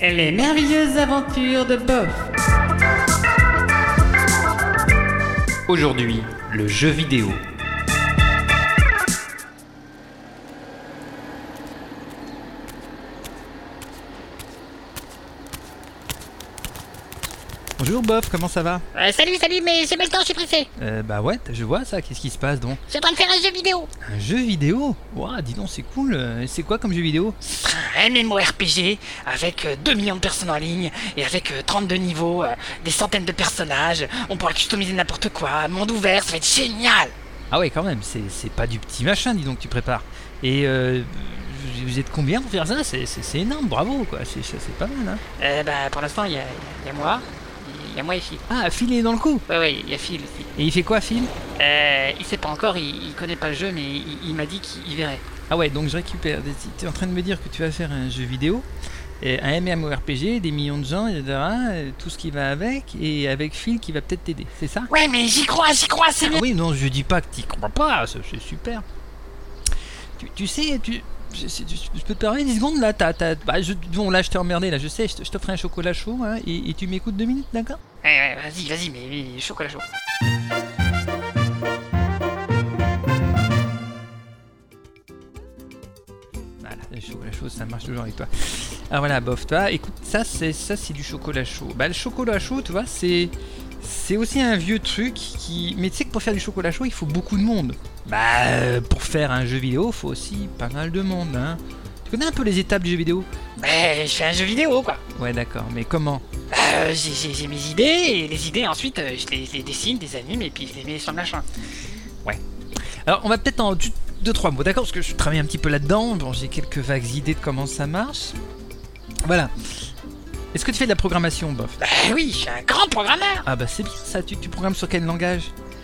Les merveilleuses aventures de Bof. Aujourd'hui, le jeu vidéo. Bonjour Bof, comment ça va? Salut, mais j'ai pas le temps, je suis pressé. Bah ouais, je vois ça, qu'est-ce qui se passe donc? Je suis en train de faire un jeu vidéo. Un jeu vidéo? Ouah, dis donc, c'est cool. C'est quoi comme jeu vidéo? Un MMORPG avec 2 millions de personnes en ligne et avec 32 niveaux, des centaines de personnages. On pourra customiser n'importe quoi, monde ouvert, ça va être génial. Ah ouais, quand même, c'est pas du petit machin, dis donc, que tu prépares. Et vous êtes combien pour faire ça? C'est énorme, bravo quoi, c'est pas mal hein. Pour l'instant, il y a moi. Il y a moi et Phil. Ah, Phil est dans le coup? Ouais, il y a Phil aussi. Et il fait quoi Phil? Il sait pas encore, il connaît pas le jeu, mais il m'a dit qu'il verrait. Ah ouais, donc je récupère. Tu es en train de me dire que tu vas faire un jeu vidéo, un MMORPG, des millions de gens, etc. Tout ce qui va avec, et avec Phil qui va peut-être t'aider, c'est ça? Ouais, mais j'y crois, c'est mieux. Oui, non, je dis pas que t'y crois pas, c'est super. Tu sais, je peux te permettre 10 secondes là, bon là je t'ai emmerdé là, je sais, je t'offre un chocolat chaud hein, et tu m'écoutes 2 minutes, d'accord? Ouais, vas-y, mais chocolat chaud. Voilà, le chocolat chaud ça marche toujours avec toi. Alors voilà, Bof, toi, écoute, ça c'est du chocolat chaud. Bah le chocolat chaud, tu vois, c'est aussi un vieux truc qui... Mais tu sais que pour faire du chocolat chaud, il faut beaucoup de monde. Pour faire un jeu vidéo, il faut aussi pas mal de monde, hein. Tu connais un peu les étapes du jeu vidéo? Je fais un jeu vidéo, quoi. Ouais, d'accord, mais comment? J'ai mes idées, et les idées, ensuite, je les dessine, des anime, et puis je les mets sur le machin. Ouais. Alors, on va peut-être en 2-3 mots, d'accord? Parce que je travaille un petit peu là-dedans, bon, j'ai quelques vagues idées de comment ça marche. Voilà. Est-ce que tu fais de la programmation, Bof? Oui, je suis un grand programmeur. Ah bah c'est bien ça, tu programmes sur quel langage?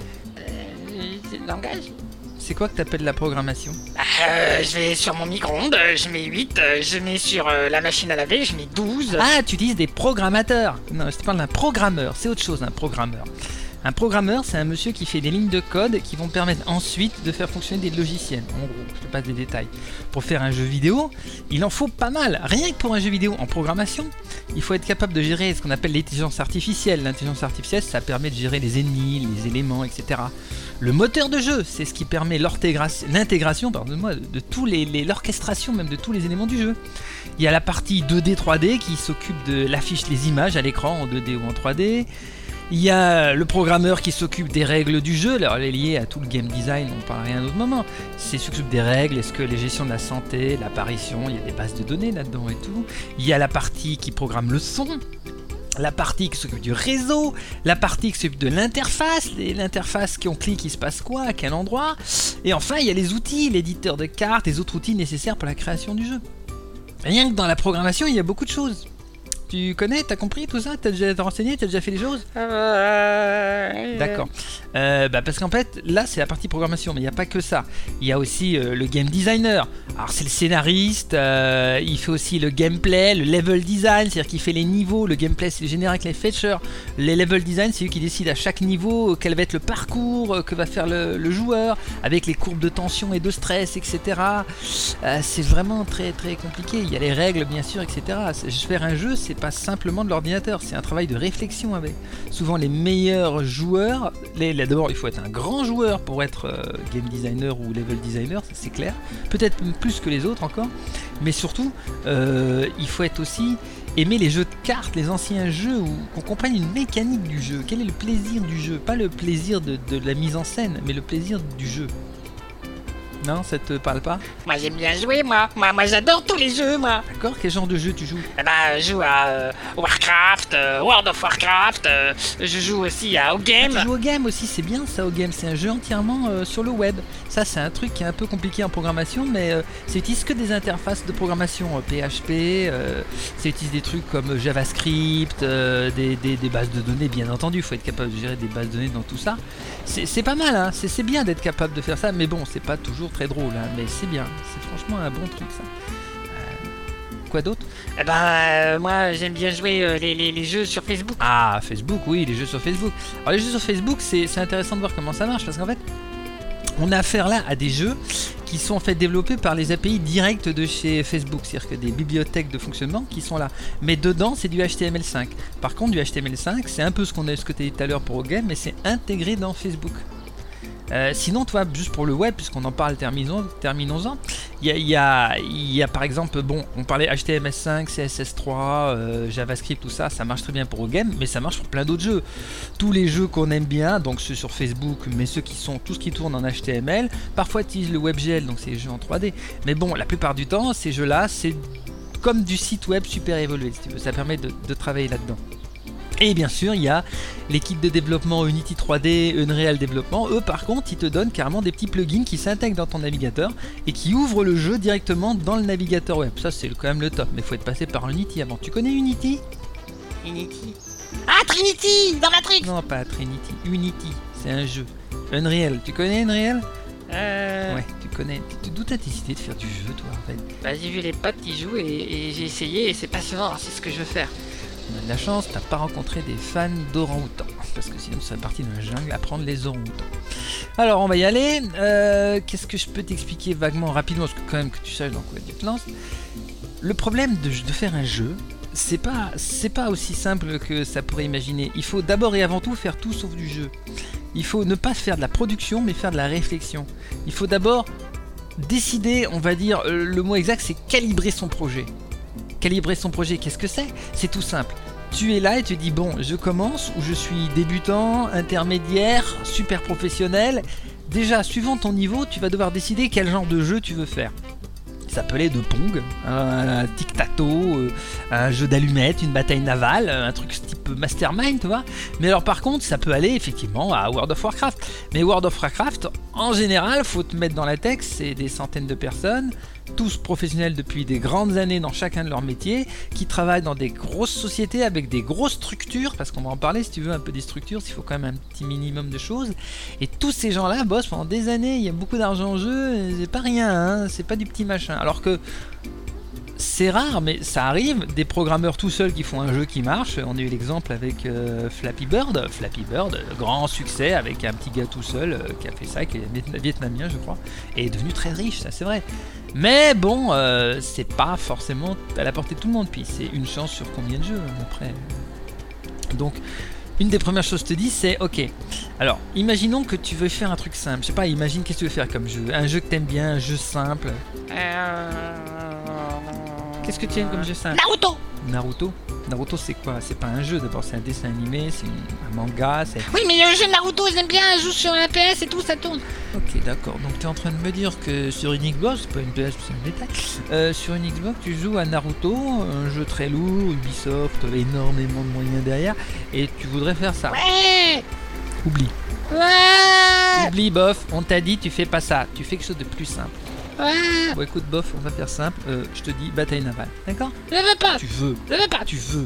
Langage? C'est quoi que t'appelles la programmation? Je vais sur mon micro-ondes, je mets 8, je mets sur la machine à laver, je mets 12. Ah, tu utilises des programmateurs. Non, je te parle d'un programmeur, c'est autre chose un programmeur. Un programmeur, c'est un monsieur qui fait des lignes de code qui vont permettre ensuite de faire fonctionner des logiciels. En gros, je te passe des détails. Pour faire un jeu vidéo, il en faut pas mal. Rien que pour un jeu vidéo en programmation, il faut être capable de gérer ce qu'on appelle l'intelligence artificielle. L'intelligence artificielle, ça permet de gérer les ennemis, les éléments, etc. Le moteur de jeu, c'est ce qui permet l'intégration de tous l'orchestration même de tous les éléments du jeu. Il y a la partie 2D, 3D qui s'occupe de l'affiche, les images à l'écran en 2D ou en 3D. Il y a le programmeur qui s'occupe des règles du jeu, alors elle est liée à tout le game design, on parlera à un autre moment. C'est s'occupe des règles, est-ce que les gestions de la santé, l'apparition, il y a des bases de données là-dedans et tout. Il y a la partie qui programme le son, la partie qui s'occupe du réseau, la partie qui s'occupe de l'interface, l'interface qui on clique, il se passe quoi, à quel endroit. Et enfin, il y a les outils, l'éditeur de cartes, les autres outils nécessaires pour la création du jeu. Rien que dans la programmation, il y a beaucoup de choses. Tu connais, t'as compris tout ça? T'as déjà renseigné? T'as déjà fait les choses? D'accord. Parce qu'en fait, là c'est la partie programmation, mais il n'y a pas que ça. Il y a aussi le game designer. Alors c'est le scénariste, il fait aussi le gameplay, le level design, c'est-à-dire qu'il fait les niveaux. Le gameplay c'est le générique, les features. Les level design, c'est lui qui décide à chaque niveau quel va être le parcours que va faire le joueur, avec les courbes de tension et de stress, etc. C'est vraiment très très compliqué. Il y a les règles bien sûr, etc. Faire un jeu, c'est pas simplement de l'ordinateur, c'est un travail de réflexion avec. Souvent les meilleurs joueurs, d'abord il faut être un grand joueur pour être game designer ou level designer, ça c'est clair, peut-être plus que les autres encore, mais surtout il faut être aussi aimer les jeux de cartes, les anciens jeux qu'on comprenne une mécanique du jeu. Quel est le plaisir du jeu? Pas le plaisir de la mise en scène, mais le plaisir du jeu. Non, ça te parle pas? Moi j'aime bien jouer, moi j'adore tous les jeux, moi. D'accord, quel genre de jeu tu joues? Je joue à Warcraft, World of Warcraft, je joue aussi à OGame. Tu joues au game aussi, c'est bien ça, OGame, c'est un jeu entièrement sur le web. Ça c'est un truc qui est un peu compliqué en programmation, mais ça utilise que des interfaces de programmation PHP, ça utilise des trucs comme JavaScript, des bases de données bien entendu, il faut être capable de gérer des bases de données dans tout ça. C'est pas mal, hein, c'est bien d'être capable de faire ça, mais bon, c'est pas toujours très drôle, hein, mais c'est bien, c'est franchement un bon truc ça. Quoi d'autre? Moi j'aime bien jouer les jeux sur Facebook. Ah, Facebook, oui, les jeux sur Facebook. Alors les jeux sur Facebook, c'est intéressant de voir comment ça marche, parce qu'en fait, on a affaire là à des jeux qui sont en fait développés par les API directes de chez Facebook, c'est-à-dire que des bibliothèques de fonctionnement qui sont là. Mais dedans, c'est du HTML5. Par contre, du HTML5, c'est un peu ce que tu as dit tout à l'heure pour OGame, mais c'est intégré dans Facebook. Sinon, toi, juste pour le web, puisqu'on en parle, terminons-en. Il y a par exemple, bon, on parlait HTML5, CSS3, JavaScript, tout ça, ça marche très bien pour OGame, mais ça marche pour plein d'autres jeux. Tous les jeux qu'on aime bien, donc ceux sur Facebook, mais tout ce qui tourne en HTML, parfois utilisent le WebGL, donc c'est les jeux en 3D. Mais bon, la plupart du temps, ces jeux-là, c'est comme du site web super évolué, si tu veux. Ça permet de travailler là-dedans. Et bien sûr, il y a l'équipe de développement Unity 3D, Unreal Développement. Eux, par contre, ils te donnent carrément des petits plugins qui s'intègrent dans ton navigateur et qui ouvrent le jeu directement dans le navigateur web. Ça, c'est quand même le top. Mais il faut être passé par Unity avant. Tu connais Unity ? Unity. Ah, Trinity dans Matrix. Non, pas Trinity. Unity, c'est un jeu. Unreal, tu connais Unreal ? Ouais, tu connais. D'où t'as décidé de faire du jeu, toi, en fait ? Bah, j'ai vu les potes qui jouent et j'ai essayé et c'est passionnant. C'est ce que je veux faire. On a de la chance, t'as pas rencontré des fans d'orang-outans, parce que sinon tu serais parti dans la jungle à prendre les orang-outans. Alors on va y aller. Qu'est-ce que je peux t'expliquer vaguement, rapidement, parce que quand même que tu saches dans quoi tu te lances. Le problème de faire un jeu, c'est pas aussi simple que ça pourrait imaginer. Il faut d'abord et avant tout faire tout sauf du jeu. Il faut ne pas faire de la production, mais faire de la réflexion. Il faut d'abord décider, on va dire, le mot exact, c'est calibrer son projet. Calibrer son projet, qu'est-ce que c'est ? C'est tout simple. Tu es là et tu dis bon, je commence ou je suis débutant, intermédiaire, super professionnel. Déjà, suivant ton niveau, tu vas devoir décider quel genre de jeu tu veux faire. Ça peut aller de Pong, un tic-tac-toe, un jeu d'allumettes, une bataille navale, un truc type Mastermind, tu vois. Mais alors par contre, ça peut aller effectivement à World of Warcraft. Mais World of Warcraft, en général, faut te mettre dans la tête, c'est des centaines de personnes, tous professionnels depuis des grandes années dans chacun de leurs métiers, qui travaillent dans des grosses sociétés avec des grosses structures, parce qu'on va en parler si tu veux un peu des structures, il faut quand même un petit minimum de choses. Et tous ces gens-là bossent pendant des années, il y a beaucoup d'argent en jeu, c'est pas rien, hein, c'est pas du petit machin. Alors que c'est rare, mais ça arrive, des programmeurs tout seuls qui font un jeu qui marche. On a eu l'exemple avec Flappy Bird, grand succès avec un petit gars tout seul qui a fait ça, qui est vietnamien je crois, et est devenu très riche, ça c'est vrai. Mais bon, c'est pas forcément à la portée de tout le monde, puis c'est une chance sur combien de jeux après. Donc, une des premières choses que je te dis, c'est ok. Alors, imaginons que tu veux faire un truc simple. Je sais pas, imagine qu'est-ce que tu veux faire comme jeu. Un jeu que t'aimes bien, un jeu simple. Qu'est-ce que tu aimes comme jeu simple ? Naruto, c'est quoi ? C'est pas un jeu, d'abord c'est un dessin animé, c'est un manga, c'est... Oui, mais le jeu Naruto, j'aime bien, je joue sur un PS et tout, ça tourne. Ok, d'accord, donc tu es en train de me dire que sur une Xbox, c'est pas une PS, c'est un détail, sur une Xbox tu joues à Naruto, un jeu très lourd, Ubisoft, énormément de moyens derrière, et tu voudrais faire ça. Ouais. Oublie. Ouais. Oublie, bof, on t'a dit tu fais pas ça, tu fais quelque chose de plus simple. Ouais. Bon écoute bof, on va faire simple, je te dis bataille navale, d'accord ? Je veux pas. Tu veux. Je veux pas. Tu veux.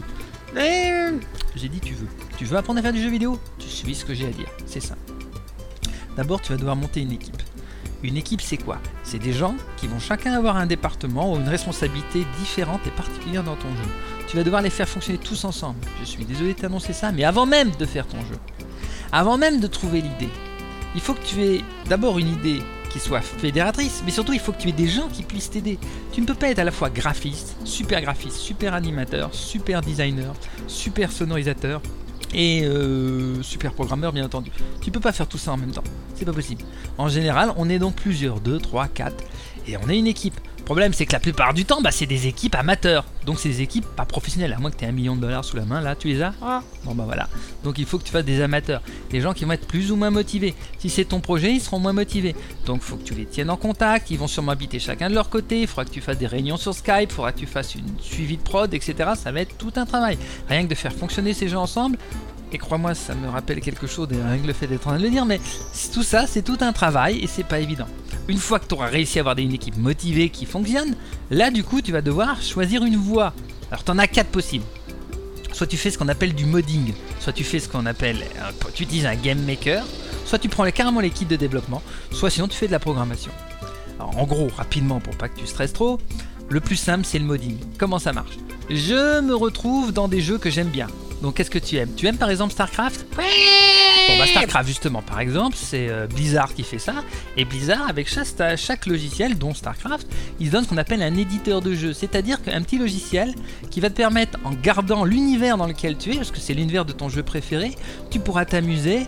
J'ai dit tu veux. Tu veux apprendre à faire du jeu vidéo ? Tu suis ce que j'ai à dire, c'est ça. D'abord tu vas devoir monter une équipe. Une équipe c'est quoi ? C'est des gens qui vont chacun avoir un département ou une responsabilité différente et particulière dans ton jeu. Tu vas devoir les faire fonctionner tous ensemble. Je suis désolé de t'annoncer ça, mais avant même de faire ton jeu, avant même de trouver l'idée, il faut que tu aies d'abord une idée qui soit fédératrice, mais surtout il faut que tu aies des gens qui puissent t'aider. Tu ne peux pas être à la fois graphiste, super animateur, super designer, super sonorisateur et super programmeur bien entendu. Tu peux pas faire tout ça en même temps, c'est pas possible. En général, on est donc plusieurs, 2, 3, 4, et on est une équipe. Le problème c'est que la plupart du temps, c'est des équipes amateurs, donc c'est des équipes pas professionnelles, à moins que tu aies $1 million sous la main, là tu les as ? Bon voilà, donc il faut que tu fasses des amateurs, des gens qui vont être plus ou moins motivés. Si c'est ton projet, ils seront moins motivés, donc il faut que tu les tiennes en contact, ils vont sûrement habiter chacun de leur côté, il faudra que tu fasses des réunions sur Skype, il faudra que tu fasses une suivi de prod, etc. Ça va être tout un travail, rien que de faire fonctionner ces gens ensemble. Et crois-moi, ça me rappelle quelque chose, rien que le fait d'être en train de le dire, mais tout ça, c'est tout un travail et c'est pas évident. Une fois que tu auras réussi à avoir une équipe motivée qui fonctionne, là du coup, tu vas devoir choisir une voie. Alors, tu en as 4 possibles. Soit tu fais ce qu'on appelle du modding, soit tu fais ce qu'on appelle, tu utilises un game maker, soit tu prends carrément l'équipe de développement, soit sinon tu fais de la programmation. Alors, en gros, rapidement, pour pas que tu stresses trop, le plus simple, c'est le modding. Comment ça marche ? Je me retrouve dans des jeux que j'aime bien. Donc qu'est-ce que tu aimes ? Tu aimes par exemple StarCraft ? Ouais. Bon, bah StarCraft justement par exemple, c'est Blizzard qui fait ça, et Blizzard avec chaque logiciel, dont StarCraft, ils donnent ce qu'on appelle un éditeur de jeu, c'est-à-dire qu'un petit logiciel qui va te permettre, en gardant l'univers dans lequel tu es, parce que c'est l'univers de ton jeu préféré, tu pourras t'amuser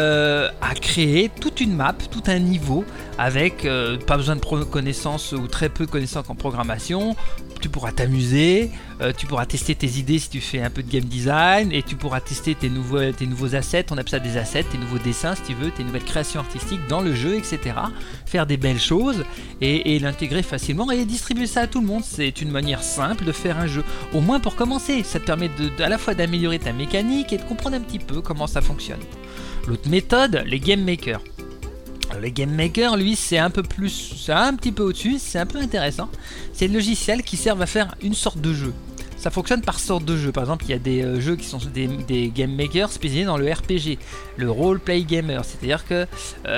à créer toute une map, tout un niveau, avec pas besoin de connaissances ou très peu de connaissances en programmation. Tu pourras t'amuser, tu pourras tester tes idées si tu fais un peu de game design, et tu pourras tester tes nouveaux assets, on appelle ça des assets, tes nouveaux dessins si tu veux, tes nouvelles créations artistiques dans le jeu, etc. Faire des belles choses et l'intégrer facilement et distribuer ça à tout le monde. C'est une manière simple de faire un jeu, au moins pour commencer. Ça te permet à la fois d'améliorer ta mécanique et de comprendre un petit peu comment ça fonctionne. L'autre méthode, les game makers. Le Game Maker, lui, c'est un petit peu au-dessus, c'est un peu intéressant. C'est le logiciel qui sert à faire une sorte de jeu. Ça fonctionne par sorte de jeu. Par exemple, il y a des jeux qui sont des Game Makers spécialisés dans le RPG, le Role Play Gamer. C'est-à-dire que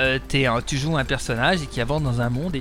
tu joues un personnage et qui avance dans un monde et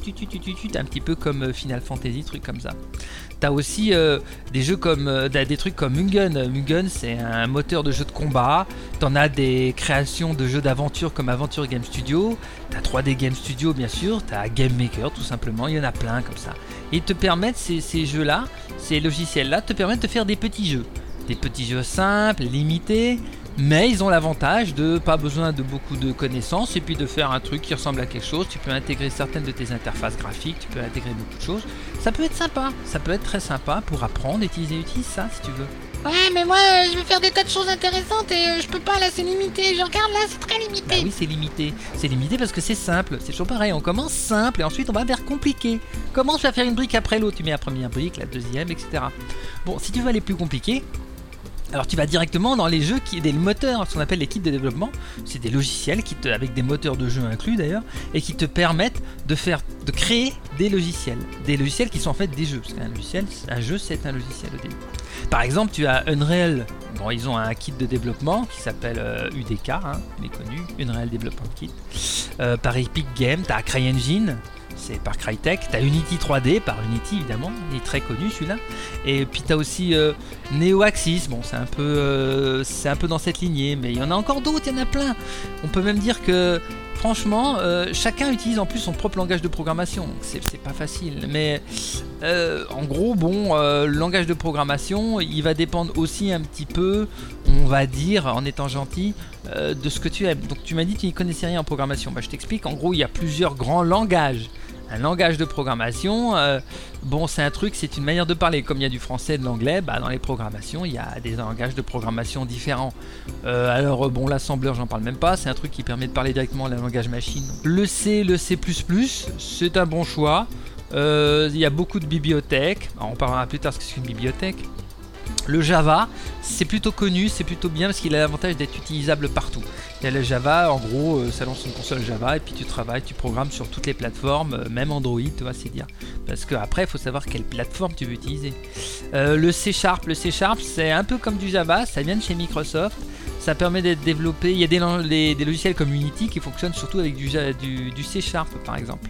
un petit peu comme Final Fantasy, truc comme ça. T'as aussi des jeux comme des trucs comme Mugen. Mugen, c'est un moteur de jeu de combat. T'en as des créations de jeux d'aventure comme Adventure Game Studio. T'as 3D Game Studio, bien sûr. T'as Game Maker, tout simplement. Il y en a plein comme ça. Et ils te permettent, ces jeux-là, ces logiciels-là, te permettent de faire des petits jeux. Des petits jeux simples, limités. Mais ils ont l'avantage de pas besoin de beaucoup de connaissances et puis de faire un truc qui ressemble à quelque chose. Tu peux intégrer certaines de tes interfaces graphiques, tu peux intégrer beaucoup de choses. Ça peut être sympa, ça peut être très sympa pour apprendre, utiliser ça si tu veux. Ouais, mais moi, je veux faire des tas de choses intéressantes et je peux pas, là, c'est limité. Je regarde, là, c'est très limité. Bah oui, c'est limité. C'est limité parce que c'est simple. C'est toujours pareil. On commence simple et ensuite on va vers compliqué. Comment tu vas faire une brique après l'autre? Tu mets la première brique, la deuxième, etc. Bon, si tu veux aller plus compliqué, alors tu vas directement dans les jeux des moteurs, ce qu'on appelle les kits de développement. C'est des logiciels avec des moteurs de jeu inclus d'ailleurs, et qui te permettent de créer des logiciels qui sont en fait des jeux. Parce qu'un jeu c'est un logiciel au début. Par exemple, tu as Unreal. Bon, ils ont un kit de développement qui s'appelle UDK, méconnu, Unreal Development Kit. Par Epic Games, tu as CryEngine. C'est par Crytek, t'as Unity 3D par Unity évidemment, il est très connu celui-là. Et puis t'as aussi NeoAxis, bon c'est un peu dans cette lignée, mais il y en a encore d'autres, il y en a plein. On peut même dire que franchement, chacun utilise en plus son propre langage de programmation, c'est pas facile. Mais en gros, le langage de programmation, il va dépendre aussi un petit peu, on va dire, en étant gentil, de ce que tu aimes. Donc tu m'as dit que tu n'y connaissais rien en programmation. Bah, je t'explique, en gros, il y a plusieurs grands langages. Un langage de programmation, c'est un truc, c'est une manière de parler. Comme il y a du français et de l'anglais, dans les programmations, il y a des langages de programmation différents. L'assembleur, j'en parle même pas, c'est un truc qui permet de parler directement le langage machine. Le C, c'est un bon choix. Il y a beaucoup de bibliothèques. Alors, on parlera plus tard ce que c'est une bibliothèque. Le Java, c'est plutôt connu, c'est plutôt bien parce qu'il a l'avantage d'être utilisable partout. Il y a le Java, en gros, ça lance une console Java et puis tu travailles, tu programmes sur toutes les plateformes, même Android, tu vois, c'est dire. Parce qu'après, il faut savoir quelle plateforme tu veux utiliser. Le C#, c'est un peu comme du Java, ça vient de chez Microsoft. Ça permet d'être développé. Il y a des logiciels comme Unity qui fonctionnent surtout avec du C# par exemple.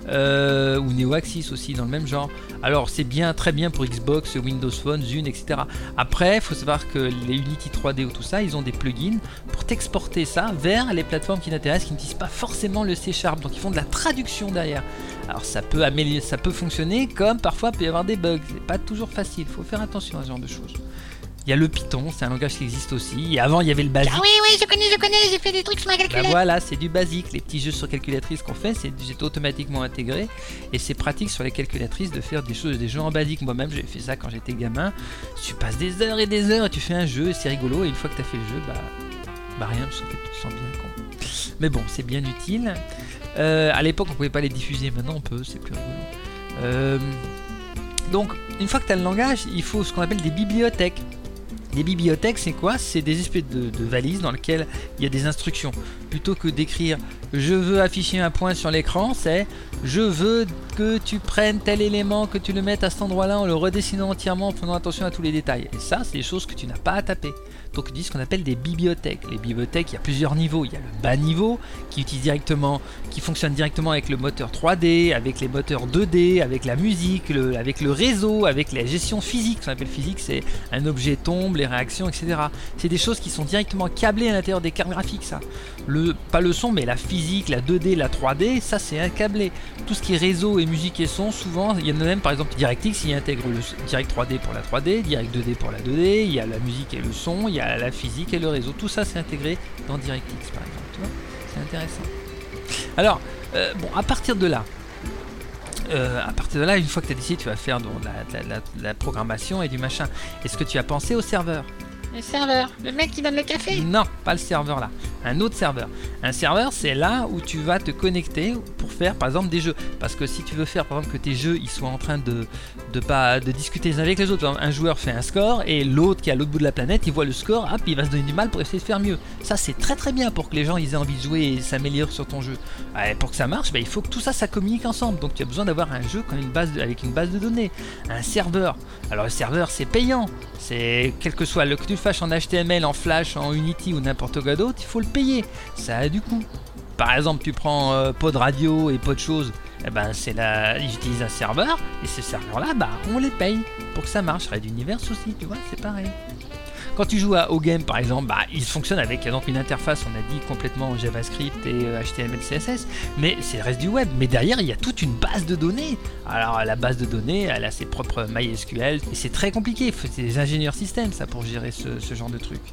Ou NeoAxis aussi dans le même genre. Alors c'est très bien pour Xbox, Windows Phone, Zune, etc. Après, il faut savoir que les Unity 3D ou tout ça, ils ont des plugins pour t'exporter ça vers les plateformes qui t'intéressent, qui n'utilisent pas forcément le C#. Donc ils font de la traduction derrière. Alors ça peut fonctionner, comme parfois il peut y avoir des bugs. C'est pas toujours facile, il faut faire attention à ce genre de choses. Il y a le Python, c'est un langage qui existe aussi. Et avant, il y avait le BASIC. Ah oui, je connais, j'ai fait des trucs sur ma calculette. Voilà, c'est du BASIC. Les petits jeux sur calculatrice qu'on fait, c'est automatiquement intégré. Et c'est pratique sur les calculatrices de faire des jeux en BASIC. Moi-même, j'ai fait ça quand j'étais gamin. Tu passes des heures et des heures et tu fais un jeu, et c'est rigolo. Et une fois que tu as fait le jeu, rien, parce que tu te sens bien con. Mais bon, c'est bien utile. À l'époque, on pouvait pas les diffuser. Maintenant, on peut, c'est plus rigolo. Donc, une fois que tu as le langage, il faut ce qu'on appelle des bibliothèques. Les bibliothèques, c'est quoi? C'est des espèces de valises dans lesquelles il y a des instructions. Plutôt que d'écrire je veux afficher un point sur l'écran, c'est je veux que tu prennes tel élément, que tu le mettes à cet endroit-là en le redessinant entièrement en faisant attention à tous les détails. Et ça, c'est des choses que tu n'as pas à taper. Donc il dit ce qu'on appelle des bibliothèques. Les bibliothèques, il y a plusieurs niveaux. Il y a le bas niveau qui fonctionne directement avec le moteur 3D, avec les moteurs 2D, avec la musique, avec le réseau, avec la gestion physique. Ce qu'on appelle physique, c'est un objet tombe, les réactions, etc. C'est des choses qui sont directement câblées à l'intérieur des cartes graphiques, ça. Pas le son, mais la physique, la 2D, la 3D, ça c'est un câblé. Tout ce qui est réseau et musique et son, souvent, il y en a même, par exemple, DirectX, il intègre le Direct 3D pour la 3D, Direct 2D pour la 2D, il y a la musique et le son, il y a la physique et le réseau. Tout ça, c'est intégré dans DirectX, par exemple. Tu vois, c'est intéressant. Alors, à partir de là, une fois que tu as décidé, tu vas faire la programmation et du machin. Est-ce que tu as pensé au serveur ? Le serveur, le mec qui donne le café. Non, pas le serveur là, un autre serveur. Un serveur, c'est là où tu vas te connecter pour faire par exemple des jeux. Parce que si tu veux faire par exemple que tes jeux ils soient en train de discuter les uns avec les autres, un joueur fait un score et l'autre qui est à l'autre bout de la planète, il voit le score, hop, il va se donner du mal pour essayer de faire mieux. Ça c'est très très bien pour que les gens ils aient envie de jouer et s'améliorent sur ton jeu. Pour que ça marche, il faut que tout ça communique ensemble. Donc tu as besoin d'avoir un jeu avec une base de données, un serveur. Alors le serveur c'est payant, c'est quel que soit que tu le fasses en HTML, en Flash, en Unity ou n'importe quoi d'autre, il faut le payer. Ça a du coût. Par exemple, tu prends Pod Radio et Pod Chose, ils utilisent un serveur et ce serveur-là, on les paye pour que ça marche. Red Universe aussi, tu vois, c'est pareil. Quand tu joues à OGame par exemple, il fonctionne avec donc une interface, on a dit complètement JavaScript et HTML, CSS, mais c'est le reste du web. Mais derrière, il y a toute une base de données. Alors la base de données, elle a ses propres MySQL et c'est très compliqué. C'est des ingénieurs système ça pour gérer ce genre de truc.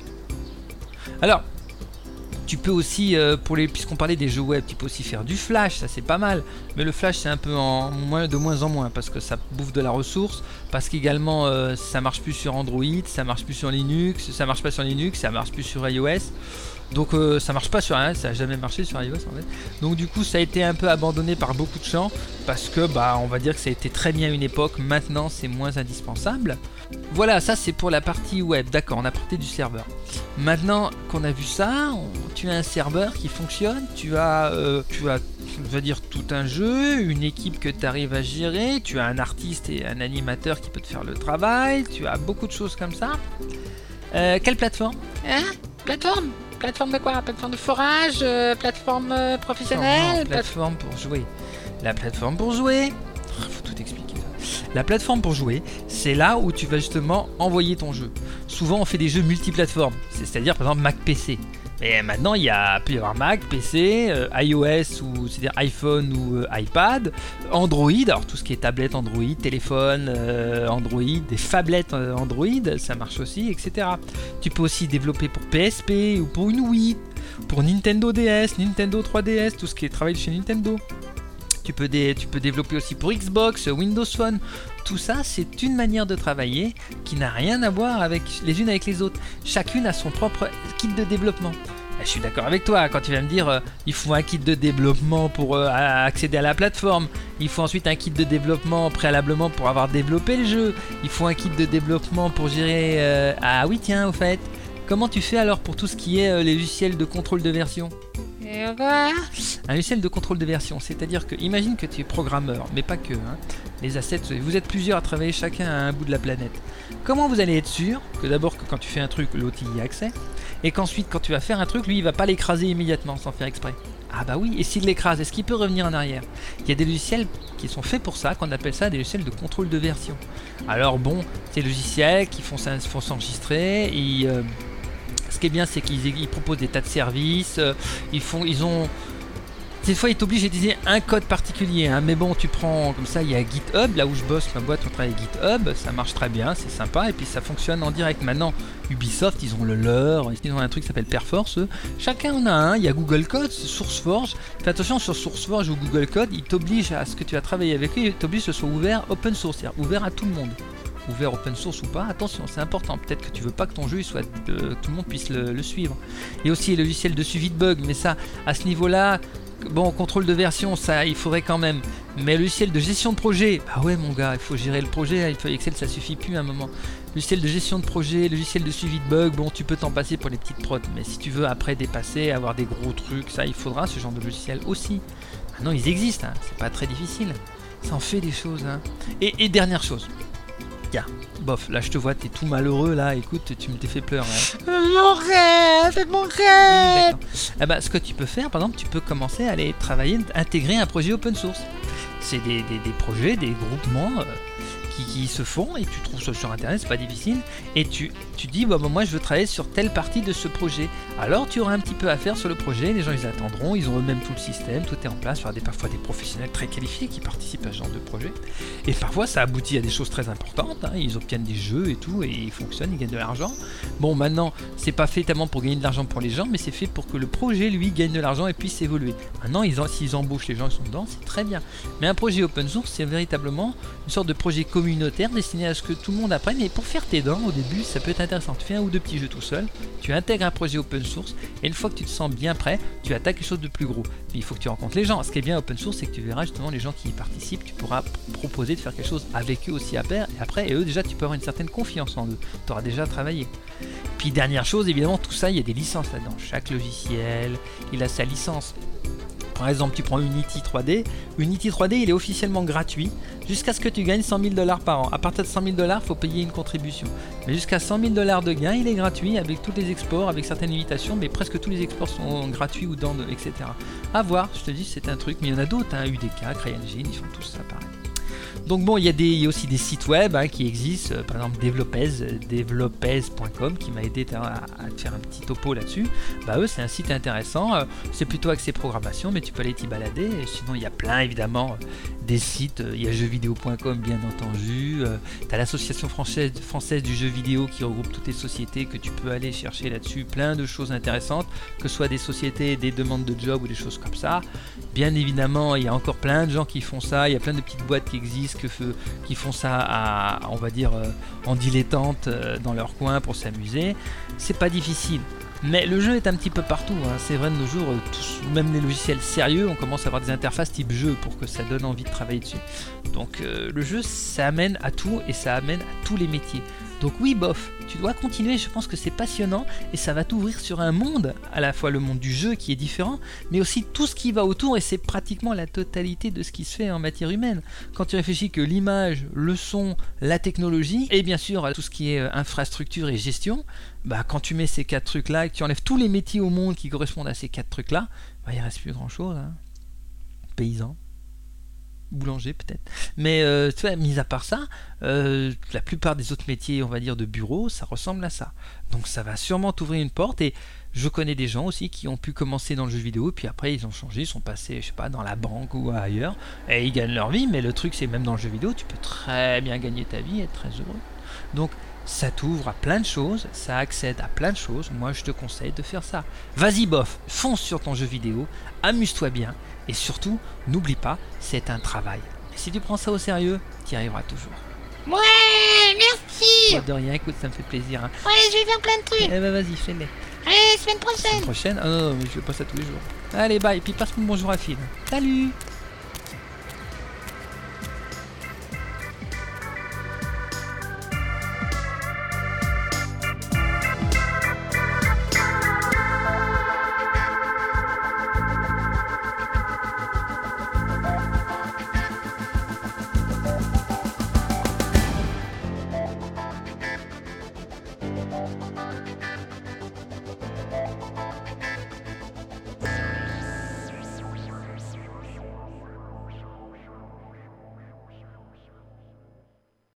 Alors, tu peux aussi, puisqu'on parlait des jeux web, tu peux aussi faire du Flash, ça c'est pas mal. Mais le Flash c'est un peu de moins en moins parce que ça bouffe de la ressource, parce qu'également ça marche plus sur Android, ça marche plus sur Linux, ça marche pas sur Linux, ça marche plus sur iOS. Donc ça marche pas sur rien, ça a jamais marché sur iOS en fait. Donc du coup ça a été un peu abandonné par beaucoup de gens parce que on va dire que ça a été très bien à une époque, maintenant c'est moins indispensable. Voilà, ça c'est pour la partie web, d'accord, on a parlé du serveur. Maintenant qu'on a vu ça, tu as un serveur qui fonctionne, tu as je veux dire tout un jeu, une équipe que tu arrives à gérer, tu as un artiste et un animateur qui peut te faire le travail, tu as beaucoup de choses comme ça. Quelle plateforme ? Plateforme ? Plateforme de quoi ? Plateforme de forage, plateforme professionnelle, plateforme pour jouer. La plateforme pour jouer, faut tout expliquer. La plateforme pour jouer, c'est là où tu vas justement envoyer ton jeu. Souvent on fait des jeux multiplateformes, c'est-à-dire par exemple Mac PC. Mais maintenant il peut y avoir Mac, PC, iOS ou c'est-à-dire iPhone ou iPad, Android, alors tout ce qui est tablette Android, téléphone Android, des phablettes Android, ça marche aussi, etc. Tu peux aussi développer pour PSP ou pour une Wii, pour Nintendo DS, Nintendo 3DS, tout ce qui est travail chez Nintendo. Tu peux développer aussi pour Xbox, Windows Phone. Tout ça, c'est une manière de travailler qui n'a rien à voir avec les unes avec les autres. Chacune a son propre kit de développement. Je suis d'accord avec toi quand tu vas me dire il faut un kit de développement pour accéder à la plateforme. Il faut ensuite un kit de développement préalablement pour avoir développé le jeu. Il faut un kit de développement pour gérer... Ah oui tiens, au fait, comment tu fais alors pour tout ce qui est les logiciels de contrôle de version ? Un logiciel de contrôle de version, c'est-à-dire que imagine que tu es programmeur, mais pas que, les assets, vous êtes plusieurs à travailler chacun à un bout de la planète. Comment vous allez être sûr que d'abord que quand tu fais un truc, l'autre y a accès, et qu'ensuite quand tu vas faire un truc, lui il va pas l'écraser immédiatement sans faire exprès. Ah bah oui, et s'il l'écrase, est-ce qu'il peut revenir en arrière ? Il y a des logiciels qui sont faits pour ça, qu'on appelle ça des logiciels de contrôle de version. Alors bon, ces logiciels qui font s'enregistrer, ce qui est bien, c'est qu'ils proposent des tas de services. Des fois, ils t'obligent à utiliser un code particulier. Mais bon, tu prends comme ça, il y a GitHub, là où je bosse, ma boîte, on travaille avec GitHub. Ça marche très bien, c'est sympa. Et puis ça fonctionne en direct. Maintenant, Ubisoft, ils ont le leur. Ils ont un truc qui s'appelle Perforce. Chacun en a un. Il y a Google Code, SourceForge. Fais attention sur SourceForge ou Google Code. Ils t'obligent à ce que tu vas travailler avec eux. Ils t'obligent que ce soit ouvert open source, c'est-à-dire ouvert à tout le monde. Ouvert open source ou pas, attention, c'est important. Peut-être que tu veux pas que ton jeu soit que tout le monde puisse le suivre. Et aussi les logiciels de suivi de bugs, mais ça, à ce niveau-là, Bon, contrôle de version, ça, il faudrait quand même. Mais logiciel de gestion de projet, bah ouais mon gars, il faut gérer le projet, avec Excel ça suffit plus à un moment. Logiciel de gestion de projet, logiciel de suivi de bugs, bon tu peux t'en passer pour les petites prods, mais si tu veux après dépasser, avoir des gros trucs, ça il faudra ce genre de logiciel aussi. Maintenant ils existent, hein, c'est pas très difficile, ça en fait des choses. Hein. Et dernière chose, tiens, bof, là je te vois, t'es tout malheureux là, écoute, tu me t'es fait pleurer. Hein. Mon rêve, c'est mon rêve. Ah bah, ce que tu peux faire, par exemple, tu peux commencer à aller travailler, intégrer un projet open source. C'est des projets, des groupements qui se font et tu trouves ça sur internet, c'est pas difficile. Et tu dis, bah, moi je veux travailler sur telle partie de ce projet. Alors tu auras un petit peu à faire sur le projet, les gens ils attendront, ils ont eux-mêmes tout le système, tout est en place. Il y aura parfois des professionnels très qualifiés qui participent à ce genre de projet. Et parfois ça aboutit à des choses très importantes, hein. Ils obtiennent des jeux et tout, et ils fonctionnent, ils gagnent de l'argent. Bon, maintenant, c'est pas fait tellement pour gagner de l'argent pour les gens, mais c'est fait pour que le projet, lui, gagne de l'argent et puisse évoluer. Maintenant, s'ils embauchent les gens qui sont dedans, c'est très bien. Mais un projet open source, c'est véritablement une sorte de projet communautaire destiné à ce que tout le monde apprenne. Et pour faire tes dents, au début, ça peut être intéressant. Tu fais un ou deux petits jeux tout seul, tu intègres un projet open source, et une fois que tu te sens bien prêt, tu attaques quelque chose de plus gros. Puis il faut que tu rencontres les gens. Ce qui est bien open source, c'est que tu verras justement les gens qui y participent, tu pourras proposer de faire quelque chose avec eux aussi à pair, et après, eux déjà, tu peux avoir une certaine confiance en eux. Tu auras déjà travaillé. Puis dernière chose, évidemment, tout ça, il y a des licences là-dedans. Chaque logiciel, il a sa licence. Par exemple, tu prends Unity 3D. Unity 3D, il est officiellement gratuit jusqu'à ce que tu gagnes 100 000 $ par an. À partir de 100 000 $, il faut payer une contribution. Mais jusqu'à 100 000 $ de gain, il est gratuit avec tous les exports, avec certaines limitations, mais presque tous les exports sont gratuits ou etc. À voir, je te dis, c'est un truc, mais il y en a d'autres, hein, UDK, CryEngine, ils font tous ça pareil. Donc bon, il y a aussi des sites web qui existent, par exemple developez.com qui m'a aidé à faire un petit topo là-dessus. Bah eux, c'est un site intéressant, c'est plutôt axé programmation, mais tu peux aller t'y balader. Et sinon, il y a plein évidemment des sites, il y a jeuxvideo.com bien entendu, tu as l'association française du jeu vidéo qui regroupe toutes les sociétés que tu peux aller chercher là-dessus, plein de choses intéressantes, que ce soit des sociétés, des demandes de job ou des choses comme ça. Bien évidemment, il y a encore plein de gens qui font ça, il y a plein de petites boîtes qui existent, qui font ça on va dire en dilettante dans leur coin pour s'amuser. C'est pas difficile. Mais le jeu est un petit peu partout, hein. C'est vrai de nos jours, même les logiciels sérieux, on commence à avoir des interfaces type jeu pour que ça donne envie de travailler dessus. Donc le jeu, ça amène à tout et ça amène à tous les métiers. Donc oui, bof, tu dois continuer, je pense que c'est passionnant et ça va t'ouvrir sur un monde, à la fois le monde du jeu qui est différent, mais aussi tout ce qui va autour, et c'est pratiquement la totalité de ce qui se fait en matière humaine. Quand tu réfléchis que l'image, le son, la technologie, et bien sûr tout ce qui est infrastructure et gestion, bah quand tu mets ces 4 trucs là et que tu enlèves tous les métiers au monde qui correspondent à ces 4 trucs là, bah il reste plus grand chose, hein. Paysan, boulanger peut-être, mais tu vois, mis à part ça, la plupart des autres métiers, on va dire de bureau, ça ressemble à ça. Donc ça va sûrement t'ouvrir une porte, et je connais des gens aussi qui ont pu commencer dans le jeu vidéo, puis après ils ont changé, ils sont passés, je sais pas, dans la banque ou ailleurs, et ils gagnent leur vie. Mais le truc, c'est même dans le jeu vidéo, tu peux très bien gagner ta vie et être très heureux. Donc ça t'ouvre à plein de choses, ça accède à plein de choses. Moi je te conseille de faire ça. Vas-y bof, fonce sur ton jeu vidéo, amuse-toi bien, et surtout, n'oublie pas, c'est un travail. Et si tu prends ça au sérieux, tu y arriveras toujours. Ouais, merci. Pas de rien, écoute, ça me fait plaisir. Hein. Ouais, je vais faire plein de trucs. Eh ben vas-y, fais-les. Allez, semaine prochaine. Semaine prochaine. Ah non, mais je fais pas ça tous les jours. Allez, bye, et puis passe-moi le bonjour à Phil. Salut.